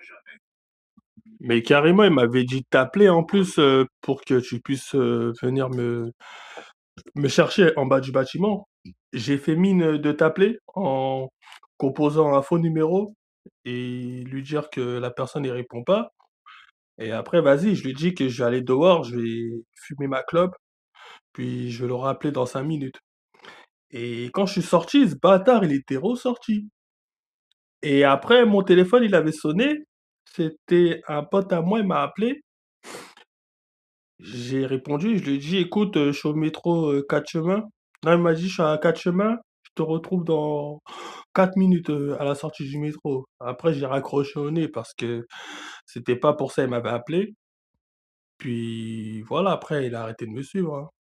Mais carrément, il m'avait dit de t'appeler en plus, pour que tu puisses, venir me chercher en bas du bâtiment. J'ai fait mine, de t'appeler en composant un faux numéro et lui dire que la personne ne répond pas et après vas-y, je lui dis que je vais aller dehors, je vais fumer ma clope, puis je vais le rappeler dans 5 minutes et quand je suis sorti, ce bâtard, il était ressorti et après mon téléphone, il avait sonné, c'était un pote à moi, il m'a appelé. J'ai répondu, je lui ai dit: «Écoute, je suis au métro, 4 chemins». Non, il m'a dit: «Je suis à 4 chemins, je te retrouve dans 4 minutes, à la sortie du métro». Après, j'ai raccroché au nez parce que c'était pas pour ça, il m'avait appelé. Puis voilà, après il a arrêté de me suivre, hein.